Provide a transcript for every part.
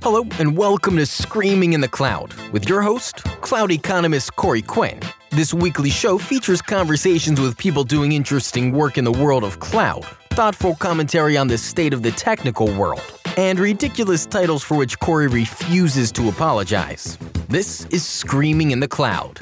Hello, and welcome to Screaming in the Cloud with your host, cloud economist Corey Quinn. This weekly show features conversations with people doing interesting work in the world of cloud, thoughtful commentary on the state of the technical world, and ridiculous titles for which Corey refuses to apologize. This is Screaming in the Cloud.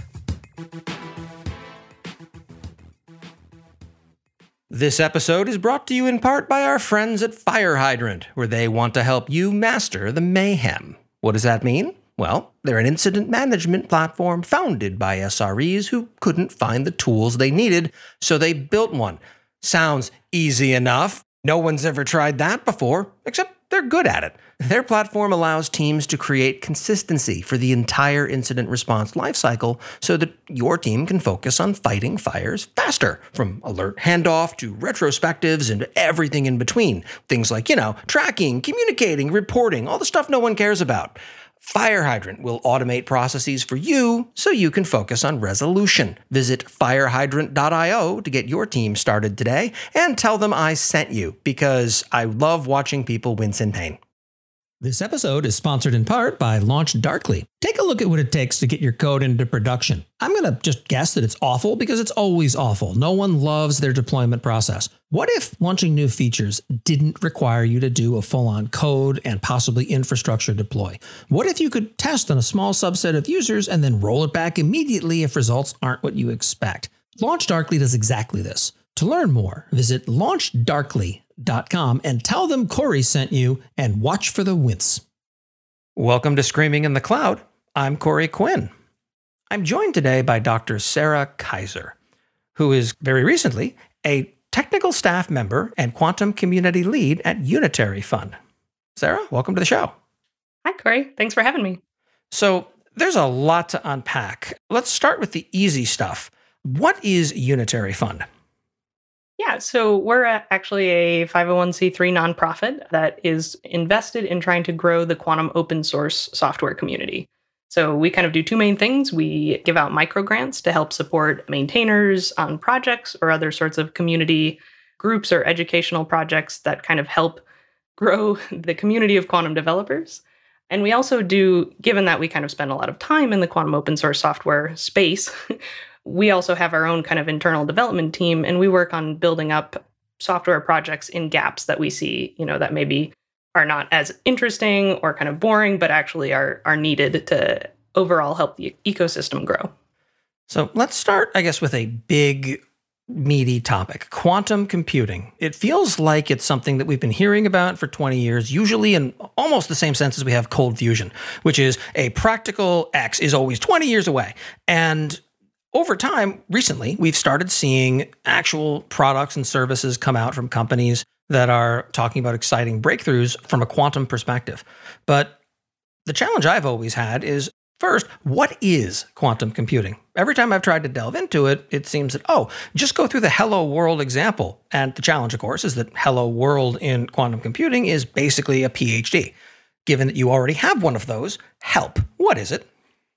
This episode is brought to you in part by our friends at Fire Hydrant, where they want to help you master the mayhem. What does that mean? Well, they're an incident management platform founded by SREs who couldn't find the tools they needed, so they built one. Sounds easy enough. No one's ever tried that before, except they're good at it. Their platform allows teams to create consistency for the entire incident response lifecycle so that your team can focus on fighting fires faster, from alert handoff to retrospectives and everything in between. Things like, tracking, communicating, reporting, all the stuff no one cares about. Fire Hydrant will automate processes for you so you can focus on resolution. Visit firehydrant.io to get your team started today and tell them I sent you, because I love watching people wince in pain. This episode is sponsored in part by LaunchDarkly. Take a look at what it takes to get your code into production. I'm going to just guess that it's awful because it's always awful. No one loves their deployment process. What if launching new features didn't require you to do a full-on code and possibly infrastructure deploy? What if you could test on a small subset of users and then roll it back immediately if results aren't what you expect? LaunchDarkly does exactly this. To learn more, visit launchdarkly.com and tell them Corey sent you, and watch for the wince. Welcome to Screaming in the Cloud. I'm Corey Quinn. I'm joined today by Dr. Sarah Kaiser, who is very recently a technical staff member and quantum community lead at Unitary Fund. Sarah, welcome to the show. Hi, Corey. Thanks for having me. So there's a lot to unpack. Let's start with the easy stuff. What is Unitary Fund? Yeah, so we're actually a 501c3 nonprofit that is invested in trying to grow the quantum open source software community. So we kind of do two main things. We give out microgrants to help support maintainers on projects or other sorts of community groups or educational projects that kind of help grow the community of quantum developers. And we also do, given that we kind of spend a lot of time in the quantum open source software space, we also have our own kind of internal development team, and we work on building up software projects in gaps that we see, that maybe are not as interesting or kind of boring, but actually are needed to overall help the ecosystem grow. So let's start, I guess, with a big, meaty topic, quantum computing. It feels like it's something that we've been hearing about for 20 years, usually in almost the same sense as we have cold fusion, which is a practical X is always 20 years away. And over time, recently, we've started seeing actual products and services come out from companies that are talking about exciting breakthroughs from a quantum perspective. But the challenge I've always had is, first, what is quantum computing? Every time I've tried to delve into it, it seems that, just go through the Hello World example. And the challenge, of course, is that Hello World in quantum computing is basically a PhD. Given that you already have one of those, help. What is it?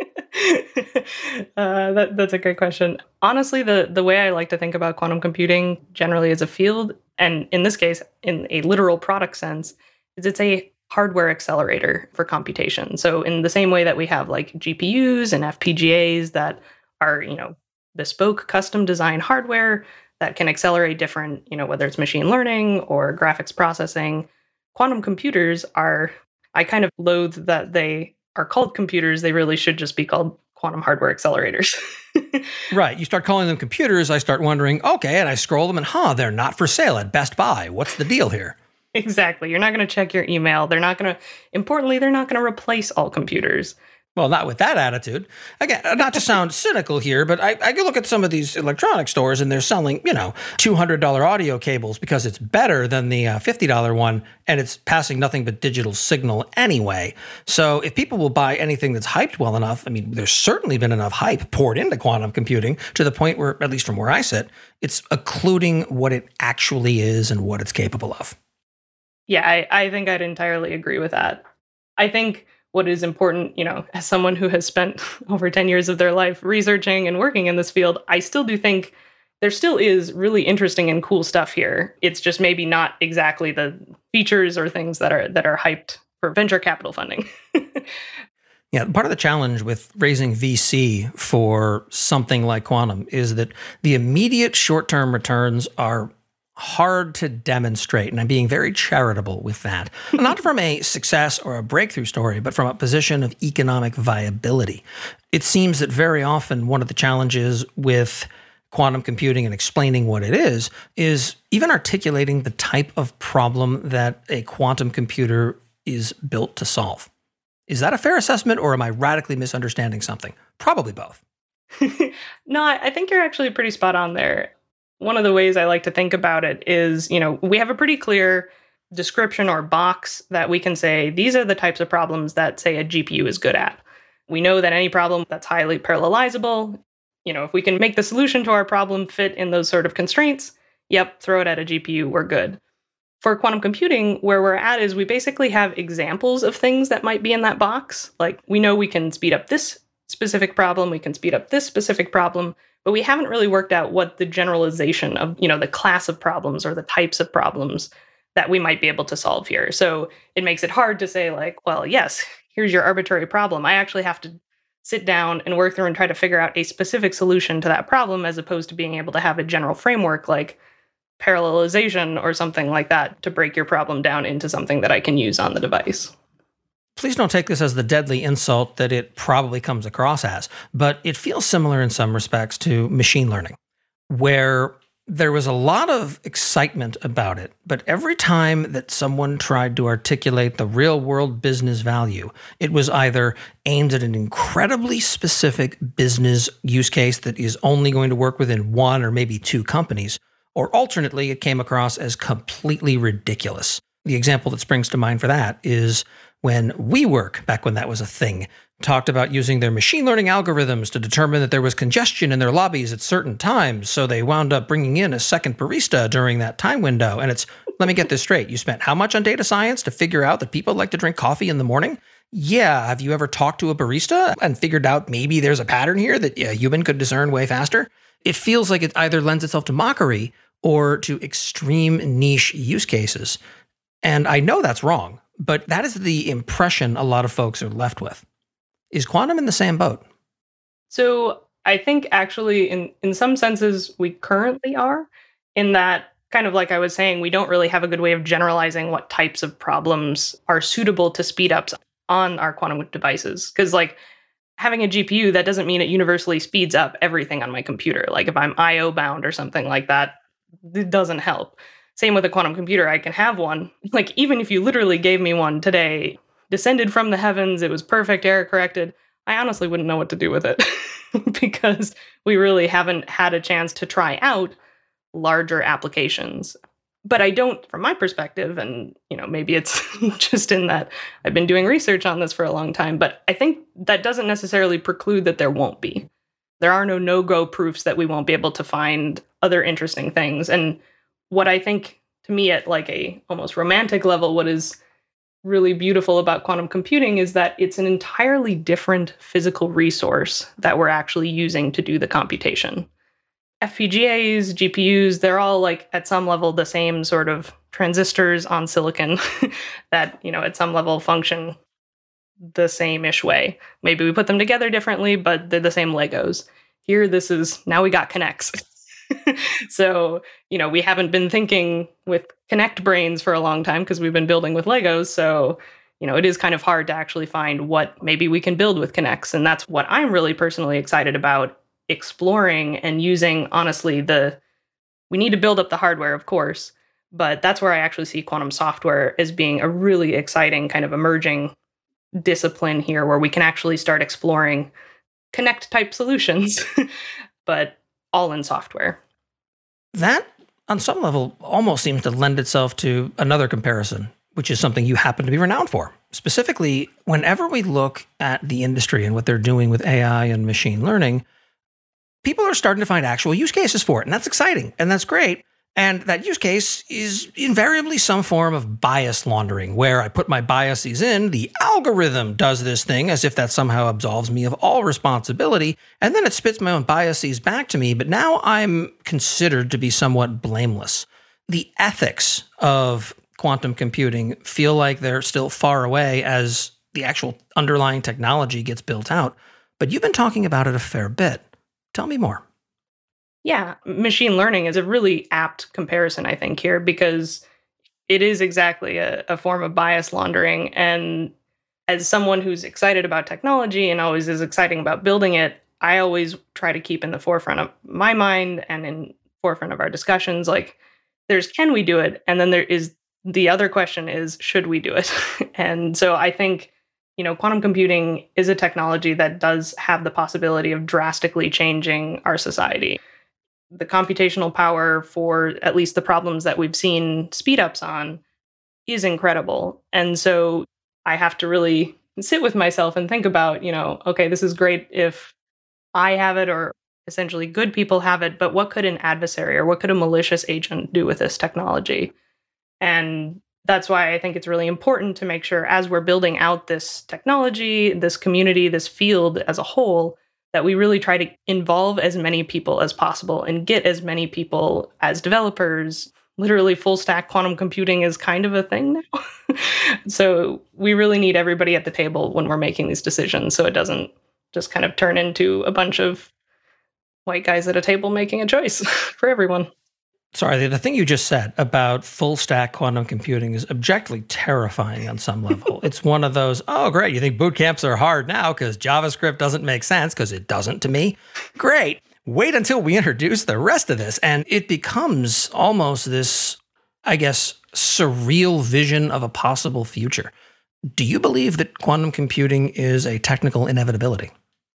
That's a great question. Honestly, the way I like to think about quantum computing generally as a field, and in this case, in a literal product sense, is it's a hardware accelerator for computation. So in the same way that we have like GPUs and FPGAs that are, bespoke custom design hardware that can accelerate different, whether it's machine learning or graphics processing, quantum computers are, I kind of loathe that they are called computers. They really should just be called quantum hardware accelerators. Right. You start calling them computers, I start wondering, okay, and I scroll them and, they're not for sale at Best Buy. What's the deal here? Exactly. You're not going to check your email. Importantly, they're not going to replace all computers. Well, not with that attitude. Again, not to sound cynical here, but I can look at some of these electronic stores and they're selling, $200 audio cables because it's better than the $50 one, and it's passing nothing but digital signal anyway. So if people will buy anything that's hyped well enough, there's certainly been enough hype poured into quantum computing to the point where, at least from where I sit, it's occluding what it actually is and what it's capable of. Yeah, I think I'd entirely agree with that. I think what is important, as someone who has spent over 10 years of their life researching and working in this field, I still do think there still is really interesting and cool stuff here. It's just maybe not exactly the features or things that are hyped for venture capital funding. Yeah, part of the challenge with raising VC for something like quantum is that the immediate short-term returns are hard to demonstrate, and I'm being very charitable with that. Not from a success or a breakthrough story, but from a position of economic viability. It seems that very often one of the challenges with quantum computing and explaining what it is even articulating the type of problem that a quantum computer is built to solve. Is that a fair assessment, or am I radically misunderstanding something? Probably both. No, I think you're actually pretty spot on there. One of the ways I like to think about it is, we have a pretty clear description or box that we can say, these are the types of problems that, say, a GPU is good at. We know that any problem that's highly parallelizable, if we can make the solution to our problem fit in those sort of constraints, yep, throw it at a GPU, we're good. For quantum computing, where we're at is we basically have examples of things that might be in that box. Like, we know we can speed up this specific problem, we can speed up this specific problem, but we haven't really worked out what the generalization of, the class of problems or the types of problems that we might be able to solve here. So it makes it hard to say, like, well, yes, here's your arbitrary problem. I actually have to sit down and work through and try to figure out a specific solution to that problem, as opposed to being able to have a general framework like parallelization or something like that to break your problem down into something that I can use on the device. Please don't take this as the deadly insult that it probably comes across as, but it feels similar in some respects to machine learning, where there was a lot of excitement about it, but every time that someone tried to articulate the real-world business value, it was either aimed at an incredibly specific business use case that is only going to work within one or maybe two companies, or alternately, it came across as completely ridiculous. The example that springs to mind for that is when WeWork, back when that was a thing, talked about using their machine learning algorithms to determine that there was congestion in their lobbies at certain times, so they wound up bringing in a second barista during that time window. And it's, let me get this straight, you spent how much on data science to figure out that people like to drink coffee in the morning? Yeah, have you ever talked to a barista and figured out maybe there's a pattern here that a human could discern way faster? It feels like it either lends itself to mockery or to extreme niche use cases. And I know that's wrong, but that is the impression a lot of folks are left with. Is quantum in the same boat? So I think actually in some senses we currently are, in that, kind of like I was saying, we don't really have a good way of generalizing what types of problems are suitable to speed ups on our quantum devices. Because like having a GPU, that doesn't mean it universally speeds up everything on my computer. Like if I'm IO bound or something like that, it doesn't help. Same with a quantum computer. I can have one. Like, even if you literally gave me one today, descended from the heavens, it was perfect, error corrected, I honestly wouldn't know what to do with it because we really haven't had a chance to try out larger applications. But I don't, from my perspective, and maybe it's just in that I've been doing research on this for a long time, but I think that doesn't necessarily preclude that there won't be. There are no-go proofs that we won't be able to find other interesting things. And what I think, to me, at like a almost romantic level, what is really beautiful about quantum computing is that it's an entirely different physical resource that we're actually using to do the computation. FPGAs, GPUs, they're all like at some level the same sort of transistors on silicon that, at some level function the same-ish way. Maybe we put them together differently, but they're the same Legos. Here, now we got Connects. So, we haven't been thinking with Connect brains for a long time because we've been building with Legos. So, it is kind of hard to actually find what maybe we can build with Connects. And that's what I'm really personally excited about exploring and using. Honestly, we need to build up the hardware, of course, but that's where I actually see quantum software as being a really exciting kind of emerging discipline here, where we can actually start exploring Connect type solutions, but all in software. That, on some level, almost seems to lend itself to another comparison, which is something you happen to be renowned for. Specifically, whenever we look at the industry and what they're doing with AI and machine learning, people are starting to find actual use cases for it, and that's exciting, and that's great. And that use case is invariably some form of bias laundering, where I put my biases in, the algorithm does this thing as if that somehow absolves me of all responsibility, and then it spits my own biases back to me, but now I'm considered to be somewhat blameless. The ethics of quantum computing feel like they're still far away as the actual underlying technology gets built out. But you've been talking about it a fair bit. Tell me more. Yeah, machine learning is a really apt comparison, I think, here, because it is exactly a form of bias laundering. And as someone who's excited about technology and always is exciting about building it, I always try to keep in the forefront of my mind and in forefront of our discussions, like, there's, can we do it? And then there is the other question is, should we do it? And so I think, quantum computing is a technology that does have the possibility of drastically changing our society. The computational power for at least the problems that we've seen speed ups on is incredible. And so I have to really sit with myself and think about, okay, this is great if I have it, or essentially good people have it, but what could an adversary or what could a malicious agent do with this technology? And that's why I think it's really important to make sure, as we're building out this technology, this community, this field as a whole, that we really try to involve as many people as possible and get as many people as developers. Literally, full stack quantum computing is kind of a thing now. So we really need everybody at the table when we're making these decisions, so it doesn't just kind of turn into a bunch of white guys at a table making a choice for everyone. Sorry, the thing you just said about full stack quantum computing is objectively terrifying on some level. It's one of those, oh, great, you think boot camps are hard now because JavaScript doesn't make sense, because it doesn't to me. Great. Wait until we introduce the rest of this. And it becomes almost this, I guess, surreal vision of a possible future. Do you believe that quantum computing is a technical inevitability?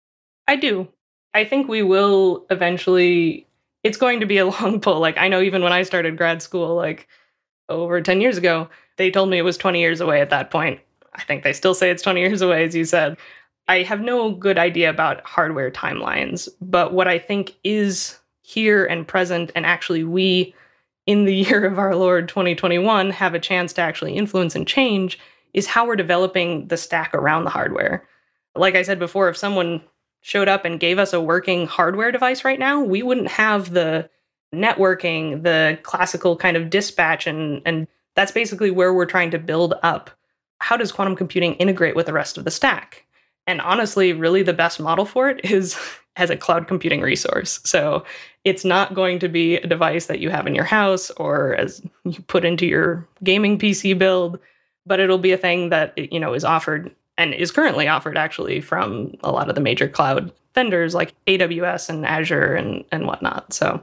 I do. I think we will eventually. It's going to be a long pull. Like, I know even when I started grad school, like over 10 years ago, they told me it was 20 years away at that point. I think they still say it's 20 years away, as you said. I have no good idea about hardware timelines, but what I think is here and present, and actually we, in the year of our Lord 2021, have a chance to actually influence and change, is how we're developing the stack around the hardware. Like I said before, if someone showed up and gave us a working hardware device right now, we wouldn't have the networking, the classical kind of dispatch, and that's basically where we're trying to build up. How does quantum computing integrate with the rest of the stack? And honestly, really the best model for it is as a cloud computing resource. So it's not going to be a device that you have in your house or as you put into your gaming PC build, but it'll be a thing that, is offered and is currently offered actually from a lot of the major cloud vendors like AWS and Azure and whatnot. So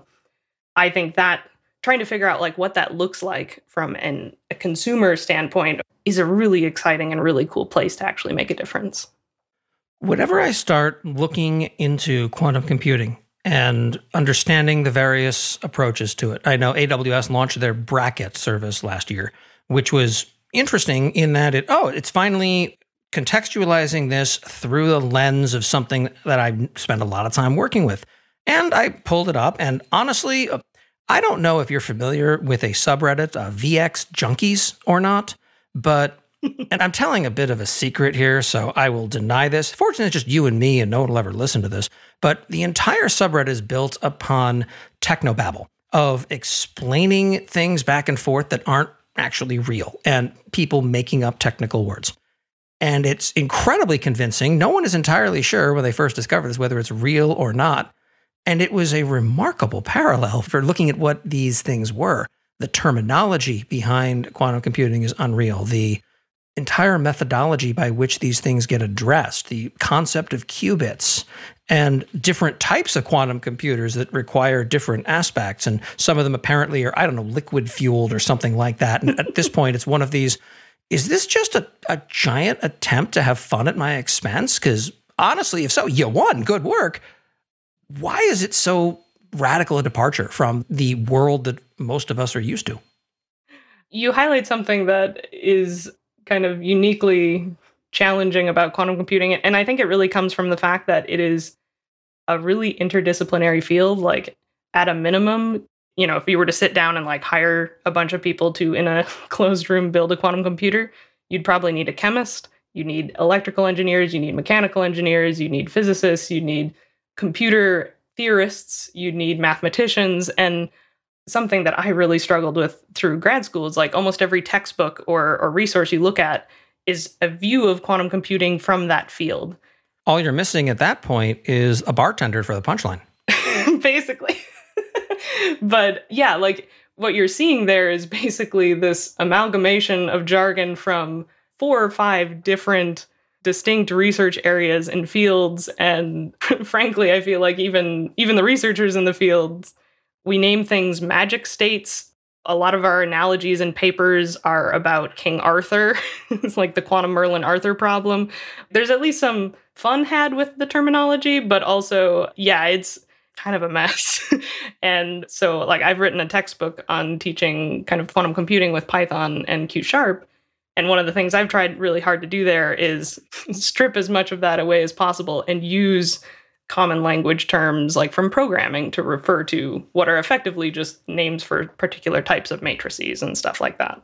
I think that trying to figure out like what that looks like from a consumer standpoint is a really exciting and really cool place to actually make a difference. Whenever I start looking into quantum computing and understanding the various approaches to it, I know AWS launched their Bracket service last year, which was interesting in that it's finally contextualizing this through the lens of something that I spent a lot of time working with. And I pulled it up, and honestly, I don't know if you're familiar with a subreddit, VX Junkies, or not, but, and I'm telling a bit of a secret here, so I will deny this. Fortunately, it's just you and me, and no one will ever listen to this, but the entire subreddit is built upon technobabble of explaining things back and forth that aren't actually real, and people making up technical words. And it's incredibly convincing. No one is entirely sure when they first discover this, whether it's real or not. And it was a remarkable parallel for looking at what these things were. The terminology behind quantum computing is unreal. The entire methodology by which these things get addressed, the concept of qubits and different types of quantum computers that require different aspects. And some of them apparently are, liquid fueled or something like that. And at this point, it's one of these, is this just a giant attempt to have fun at my expense? Because honestly, if so, you won, good work. Why is it so radical a departure from the world that most of us are used to? You highlight something that is kind of uniquely challenging about quantum computing. And I think it really comes from the fact that it is a really interdisciplinary field. Like, at a minimum, if you were to sit down and hire a bunch of people to, in a closed room, build a quantum computer, you'd probably need a chemist, you need electrical engineers, you need mechanical engineers, you need physicists, you need computer theorists, you need mathematicians. And something that I really struggled with through grad school is like almost every textbook or resource you look at is a view of quantum computing from that field. All you're missing at that point is a bartender for the punchline. Basically. But yeah, like what you're seeing there is basically this amalgamation of jargon from 4 or 5 different distinct research areas and fields. And frankly, I feel like even the researchers in the fields, we name things magic states. A lot of our analogies and papers are about King Arthur. It's like the quantum Merlin Arthur problem. There's at least some fun had with the terminology, but also, yeah, it's kind of a mess. And so like I've written a textbook on teaching kind of quantum computing with Python and Q#. And one of the things I've tried really hard to do there is strip as much of that away as possible and use common language terms like from programming to refer to what are effectively just names for particular types of matrices and stuff like that.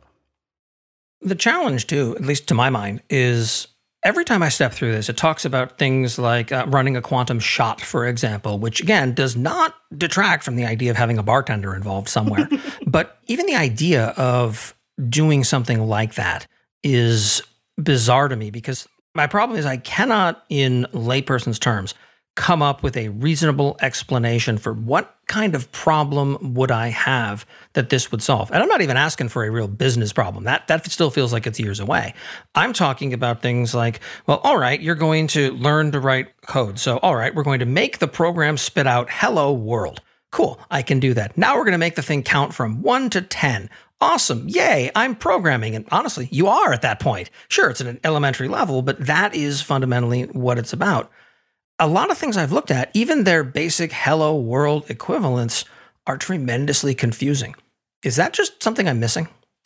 The challenge, too, at least to my mind, is every time I step through this, it talks about things like running a quantum shot, for example, which, again, does not detract from the idea of having a bartender involved somewhere. But even the idea of doing something like that is bizarre to me, because my problem is I cannot, in layperson's terms, come up with a reasonable explanation for what kind of problem would I have that this would solve. And I'm not even asking for a real business problem. That still feels like it's years away. I'm talking about things like, well, all right, you're going to learn to write code. So, all right, we're going to make the program spit out hello world. Cool, I can do that. Now we're going to make the thing count from 1 to 10. Awesome. Yay, I'm programming. And honestly, you are at that point. Sure, it's at an elementary level, but that is fundamentally what it's about. A lot of things I've looked at, even their basic hello world equivalents, are tremendously confusing. Is that just something I'm missing?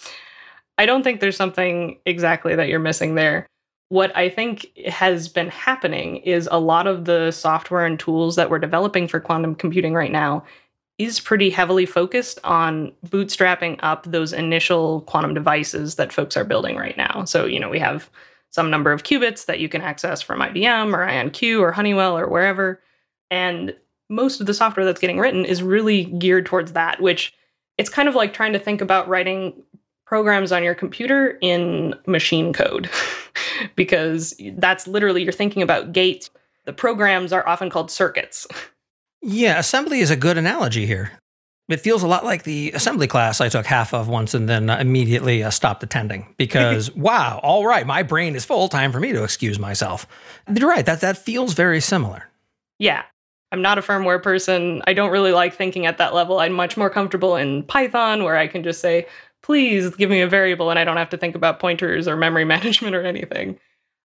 I don't think there's something exactly that you're missing there. What I think has been happening is a lot of the software and tools that we're developing for quantum computing right now is pretty heavily focused on bootstrapping up those initial quantum devices that folks are building right now. So, we have some number of qubits that you can access from IBM or IonQ or Honeywell or wherever. And most of the software that's getting written is really geared towards that, which it's kind of like trying to think about writing programs on your computer in machine code, because that's literally, you're thinking about gates. The programs are often called circuits. Yeah, assembly is a good analogy here. It feels a lot like the assembly class I took half of once and then immediately stopped attending because, wow, all right, my brain is full, time for me to excuse myself. You're right, that feels very similar. Yeah, I'm not a firmware person. I don't really like thinking at that level. I'm much more comfortable in Python, where I can just say, please give me a variable and I don't have to think about pointers or memory management or anything.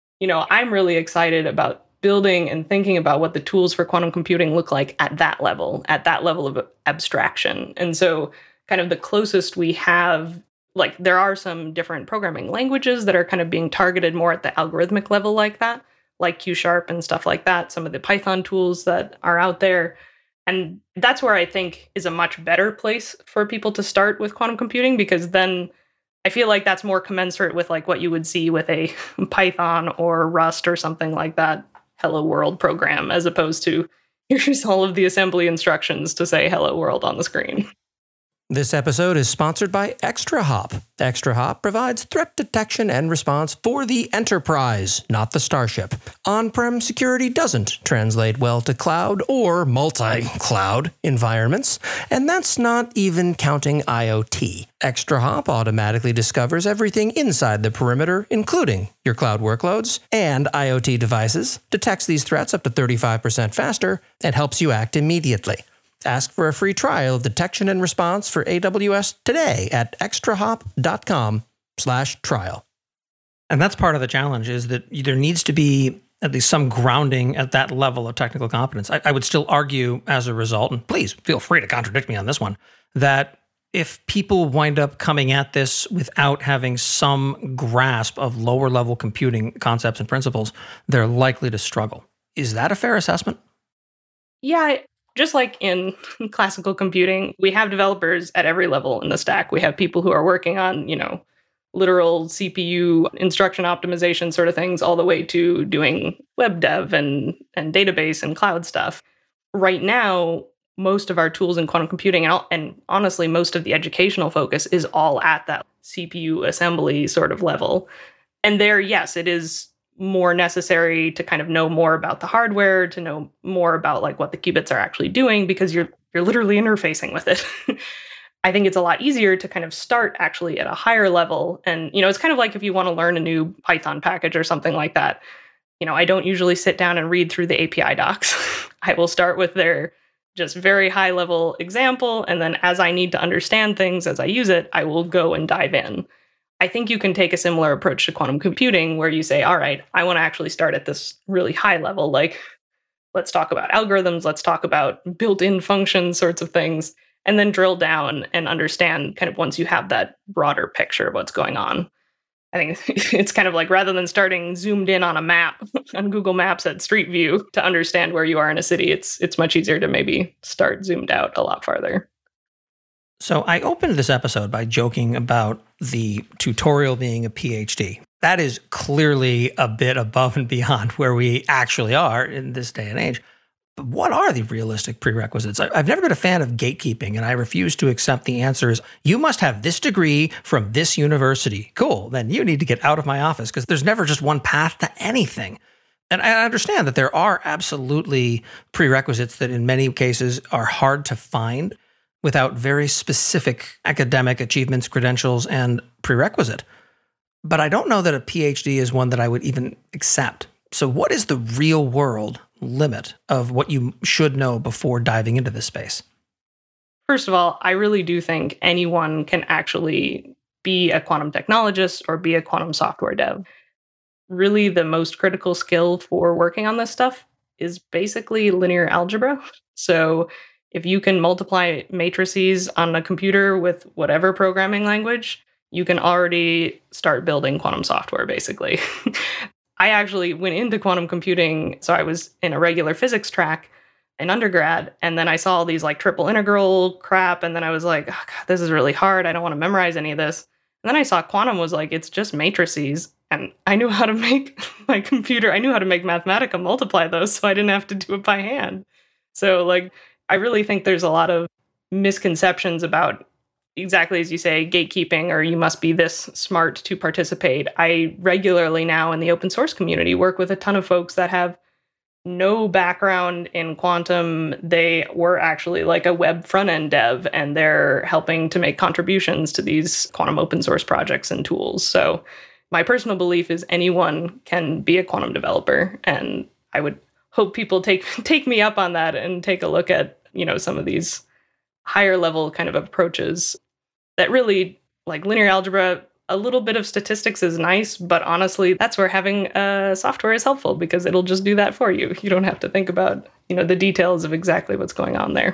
I'm really excited about building and thinking about what the tools for quantum computing look like at that level of abstraction. And so kind of the closest we have, like there are some different programming languages that are kind of being targeted more at the algorithmic level like that, like Q# and stuff like that, some of the Python tools that are out there. And that's where I think is a much better place for people to start with quantum computing, because then I feel like that's more commensurate with like what you would see with a Python or Rust or something like that hello world program, as opposed to here's all of the assembly instructions to say hello world on the screen. This episode is sponsored by ExtraHop. ExtraHop provides threat detection and response for the enterprise, not the starship. On-prem security doesn't translate well to cloud or multi-cloud environments, and that's not even counting IoT. ExtraHop automatically discovers everything inside the perimeter, including your cloud workloads and IoT devices, detects these threats up to 35% faster, and helps you act immediately. Ask for a free trial of detection and response for AWS today at extrahop.com/trial. And that's part of the challenge, is that there needs to be at least some grounding at that level of technical competence. I would still argue as a result, and please feel free to contradict me on this one, that if people wind up coming at this without having some grasp of lower level computing concepts and principles, they're likely to struggle. Is that a fair assessment? Yeah. Just like in classical computing, we have developers at every level in the stack. We have people who are working on, literal CPU instruction optimization sort of things, all the way to doing web dev and database and cloud stuff. Right now, most of our tools in quantum computing and honestly, most of the educational focus is all at that CPU assembly sort of level. And there, yes, it is more necessary to kind of know more about the hardware, to know more about like what the qubits are actually doing, because you're literally interfacing with it. I think it's a lot easier to kind of start actually at a higher level. And, it's kind of like if you want to learn a new Python package or something like that. I don't usually sit down and read through the API docs. I will start with their just very high level example. And then as I need to understand things as I use it, I will go and dive in. I think you can take a similar approach to quantum computing where you say, all right, I want to actually start at this really high level. Like, let's talk about algorithms. Let's talk about built-in functions sorts of things, and then drill down and understand kind of once you have that broader picture of what's going on. I think it's kind of like rather than starting zoomed in on a map on Google Maps at Street View to understand where you are in a city, it's much easier to maybe start zoomed out a lot farther. So I opened this episode by joking about the tutorial being a PhD. That is clearly a bit above and beyond where we actually are in this day and age. But what are the realistic prerequisites? I've never been a fan of gatekeeping, and I refuse to accept the answers. You must have this degree from this university. Cool, then you need to get out of my office, because there's never just one path to anything. And I understand that there are absolutely prerequisites that in many cases are hard to find without very specific academic achievements, credentials, and prerequisite. But I don't know that a PhD is one that I would even accept. So what is the real world limit of what you should know before diving into this space? First of all, I really do think anyone can actually be a quantum technologist or be a quantum software dev. Really, the most critical skill for working on this stuff is basically linear algebra. So if you can multiply matrices on a computer with whatever programming language, you can already start building quantum software, basically. I actually went into quantum computing, so I was in a regular physics track in undergrad, and then I saw all these like triple integral crap, and then I was like, oh, God, this is really hard. I don't want to memorize any of this. And then I saw quantum was like, it's just matrices, and I knew how to make my computer, I knew how to make Mathematica multiply those, so I didn't have to do it by hand. So like, I really think there's a lot of misconceptions about exactly as you say, gatekeeping, or you must be this smart to participate. I regularly now in the open source community work with a ton of folks that have no background in quantum. They were actually like a web front-end dev, and they're helping to make contributions to these quantum open source projects and tools. So my personal belief is anyone can be a quantum developer, and I would hope people take me up on that and take a look at, some of these higher level kind of approaches that really, like linear algebra, a little bit of statistics is nice, but honestly, that's where having software is helpful, because it'll just do that for you. You don't have to think about, the details of exactly what's going on there.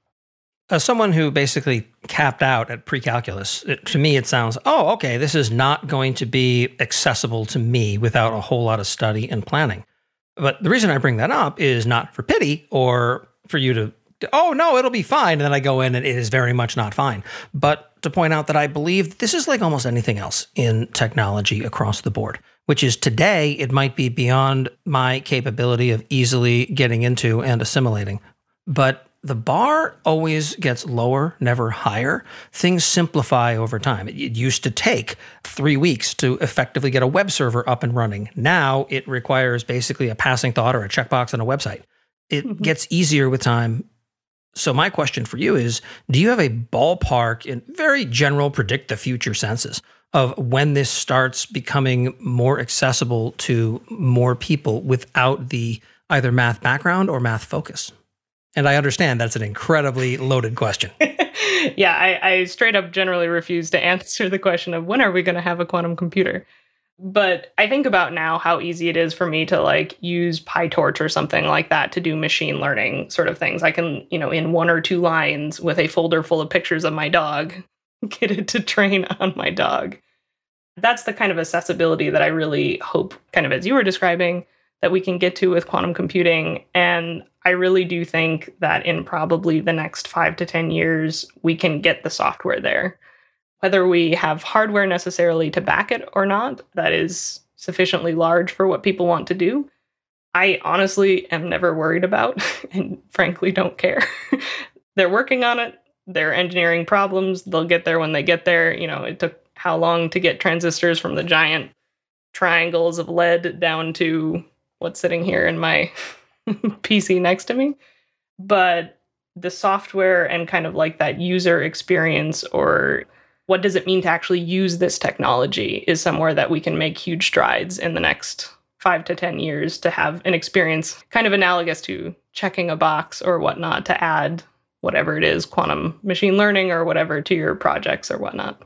As someone who basically capped out at pre-calculus, to me it sounds, oh, okay, this is not going to be accessible to me without a whole lot of study and planning. But the reason I bring that up is not for pity or for you to, oh, no, it'll be fine. And then I go in and it is very much not fine. But to point out that I believe this is like almost anything else in technology across the board, which is today it might be beyond my capability of easily getting into and assimilating. But the bar always gets lower, never higher. Things simplify over time. It used to take 3 weeks to effectively get a web server up and running. Now it requires basically a passing thought or a checkbox on a website. It gets easier with time. So my question for you is, do you have a ballpark in very general predict the future senses of when this starts becoming more accessible to more people without the either math background or math focus? And I understand that's an incredibly loaded question. Yeah, I straight up generally refuse to answer the question of when are we going to have a quantum computer? But I think about now how easy it is for me to like use PyTorch or something like that to do machine learning sort of things. I can, in 1 or 2 lines with a folder full of pictures of my dog, get it to train on my dog. That's the kind of accessibility that I really hope, kind of as you were describing, that we can get to with quantum computing. And I really do think that in probably the next 5 to 10 years, we can get the software there. Whether we have hardware necessarily to back it or not, that is sufficiently large for what people want to do, I honestly am never worried about and frankly don't care. they're working on it. They're engineering problems. They'll get there when they get there. It took how long to get transistors from the giant triangles of lead down to what's sitting here in my PC next to me. But the software and kind of like that user experience, or what does it mean to actually use this technology, is somewhere that we can make huge strides in the next 5 to 10 years to have an experience kind of analogous to checking a box or whatnot to add whatever it is, quantum machine learning or whatever, to your projects or whatnot.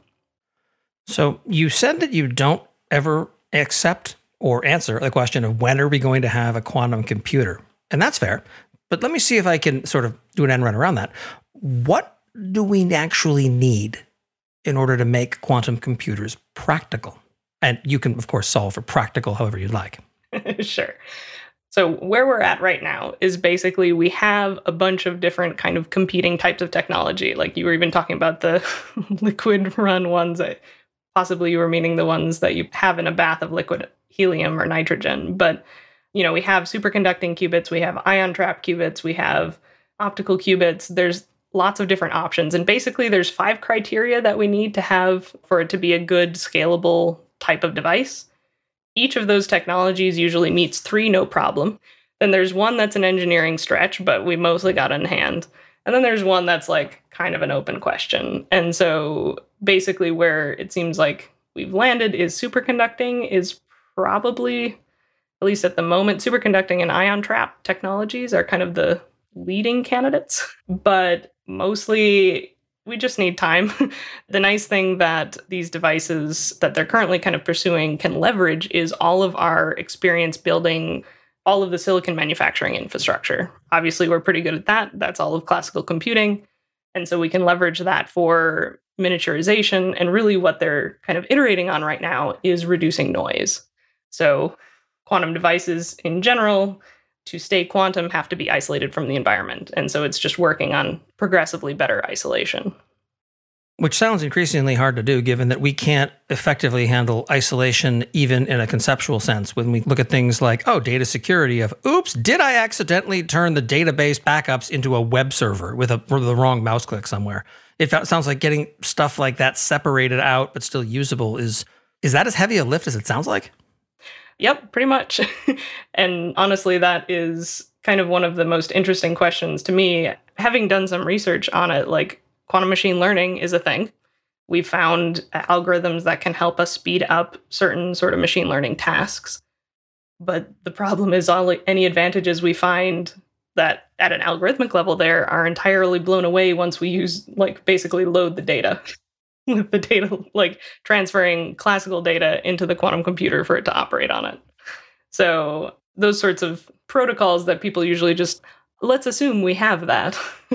So you said that you don't ever accept or answer the question of when are we going to have a quantum computer? And that's fair. But let me see if I can sort of do an end run around that. What do we actually need in order to make quantum computers practical? And you can, of course, solve for practical however you'd like. Sure. So where we're at right now is basically we have a bunch of different kind of competing types of technology. Like you were even talking about the liquid run ones. Possibly you were meaning the ones that you have in a bath of liquid helium or nitrogen. But, we have superconducting qubits, we have ion trap qubits, we have optical qubits. There's lots of different options. And basically there's 5 criteria that we need to have for it to be a good scalable type of device. Each of those technologies usually meets 3, no problem. Then there's one that's an engineering stretch, but we mostly got in hand. And then there's one that's like kind of an open question. And so basically where it seems like we've landed is superconducting is probably, at least at the moment, superconducting and ion trap technologies are kind of the leading candidates. But mostly we just need time. The nice thing that these devices that they're currently kind of pursuing can leverage is all of our experience building all of the silicon manufacturing infrastructure. Obviously, we're pretty good at that. That's all of classical computing. And so we can leverage that for miniaturization. And really what they're kind of iterating on right now is reducing noise. So quantum devices in general, to stay quantum, have to be isolated from the environment. And so it's just working on progressively better isolation. Which sounds increasingly hard to do, given that we can't effectively handle isolation even in a conceptual sense. When we look at things like, data security of, oops, did I accidentally turn the database backups into a web server with the wrong mouse click somewhere? It sounds like getting stuff like that separated out but still usable is that as heavy a lift as it sounds like? Yep, pretty much. And honestly, that is kind of one of the most interesting questions to me. Having done some research on it, like quantum machine learning is a thing. We've found algorithms that can help us speed up certain sort of machine learning tasks. But the problem is any advantages we find that at an algorithmic level there are entirely blown away once we use, basically load the data. With the data, transferring classical data into the quantum computer for it to operate on it. So those sorts of protocols that people usually just, let's assume we have that.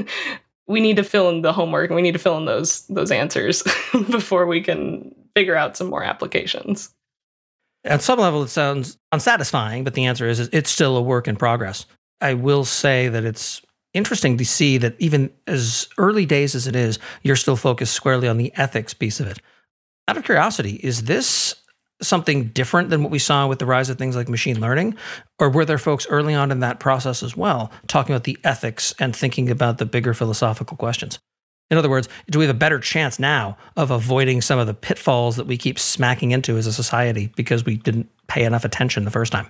We need to fill in the homework and we need to fill in those answers before we can figure out some more applications. At some level, it sounds unsatisfying, but the answer is it's still a work in progress. I will say that it's interesting to see that even as early days as it is, you're still focused squarely on the ethics piece of it. Out of curiosity, is this something different than what we saw with the rise of things like machine learning? Or were there folks early on in that process as well, talking about the ethics and thinking about the bigger philosophical questions? In other words, do we have a better chance now of avoiding some of the pitfalls that we keep smacking into as a society because we didn't pay enough attention the first time?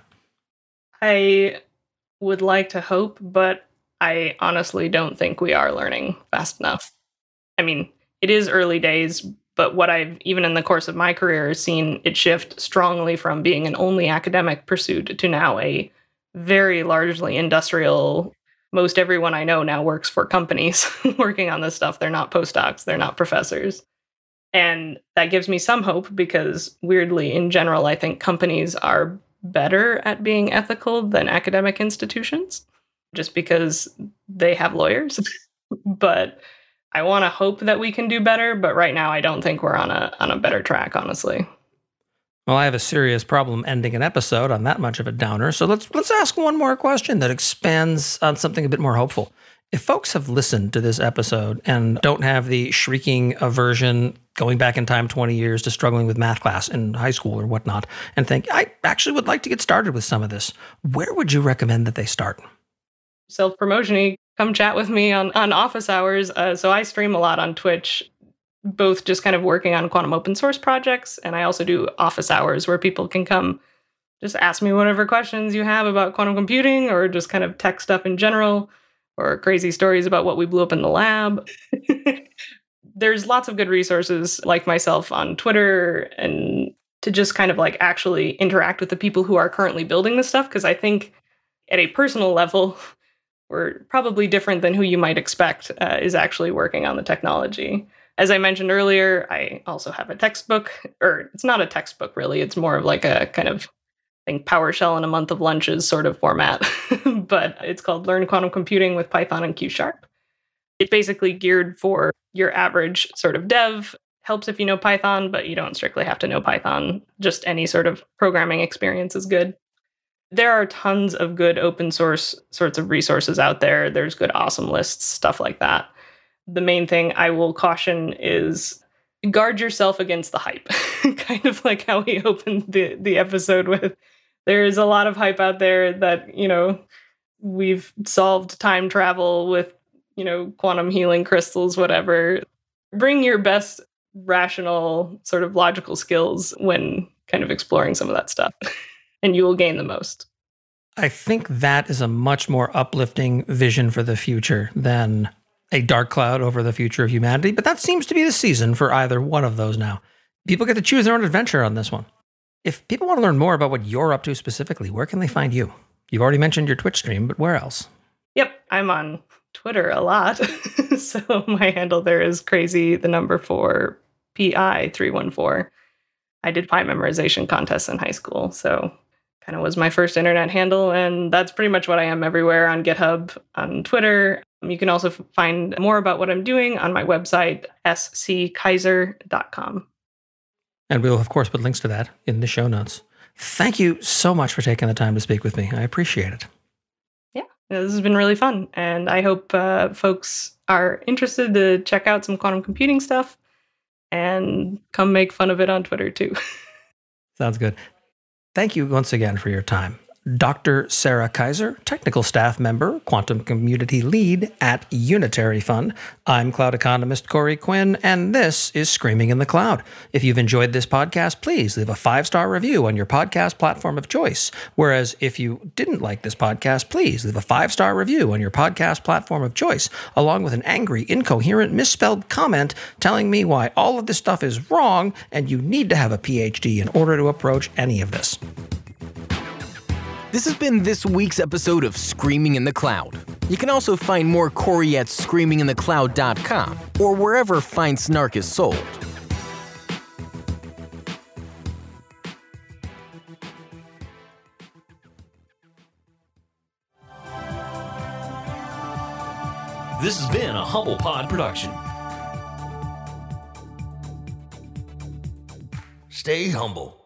I would like to hope, but I honestly don't think we are learning fast enough. I mean, it is early days, but what I've, even in the course of my career, seen it shift strongly from being an only academic pursuit to now a very largely industrial. Most everyone I know now works for companies working on this stuff. They're not postdocs, they're not professors. And that gives me some hope because weirdly, in general, I think companies are better at being ethical than academic institutions. Just because they have lawyers. But I want to hope that we can do better. But right now, I don't think we're on a better track, honestly. Well, I have a serious problem ending an episode on that much of a downer. So let's ask one more question that expands on something a bit more hopeful. If folks have listened to this episode and don't have the shrieking aversion going back in time 20 years to struggling with math class in high school or whatnot, and think, I actually would like to get started with some of this, where would you recommend that they start? Self-promotion-y, come chat with me on office hours. So I stream a lot on Twitch, both just kind of working on quantum open source projects. And I also do office hours where people can come just ask me whatever questions you have about quantum computing or just kind of tech stuff in general or crazy stories about what we blew up in the lab. There's lots of good resources like myself on Twitter and to just kind of like actually interact with the people who are currently building this stuff. Because I think at a personal level, we're probably different than who you might expect is actually working on the technology. As I mentioned earlier, I also have a textbook, or it's not a textbook really. It's more of like a kind of, I think, PowerShell and a month of lunches sort of format. But it's called Learn Quantum Computing with Python and Q#. It's basically geared for your average sort of dev. Helps if you know Python, but you don't strictly have to know Python. Just any sort of programming experience is good. There are tons of good open source sorts of resources out there. There's good awesome lists, stuff like that. The main thing I will caution is guard yourself against the hype. Kind of like how we opened the episode with. There's a lot of hype out there that, we've solved time travel with, quantum healing crystals, whatever. Bring your best rational sort of logical skills when kind of exploring some of that stuff, and you will gain the most. I think that is a much more uplifting vision for the future than a dark cloud over the future of humanity. But that seems to be the season for either one of those now. People get to choose their own adventure on this one. If people want to learn more about what you're up to specifically, where can they find you? You've already mentioned your Twitch stream, but where else? Yep, I'm on Twitter a lot. So my handle there is crazy, the number 4, PI314. I did pi memorization contests in high school, so kind of was my first internet handle, and that's pretty much what I am everywhere on GitHub, on Twitter. You can also find more about what I'm doing on my website, sckaiser.com. And we'll, of course, put links to that in the show notes. Thank you so much for taking the time to speak with me. I appreciate it. Yeah, this has been really fun, and I hope folks are interested to check out some quantum computing stuff and come make fun of it on Twitter, too. Sounds good. Thank you once again for your time. Dr. Sarah Kaiser, technical staff member, quantum community lead at Unitary Fund. I'm cloud economist Corey Quinn, and this is Screaming in the Cloud. If you've enjoyed this podcast, please leave a 5-star review on your podcast platform of choice. Whereas if you didn't like this podcast, please leave a 5-star review on your podcast platform of choice, along with an angry, incoherent, misspelled comment telling me why all of this stuff is wrong and you need to have a PhD in order to approach any of this. This has been this week's episode of Screaming in the Cloud. You can also find more Corey at screaminginthecloud.com or wherever fine snark is sold. This has been a Humble Pod production. Stay humble.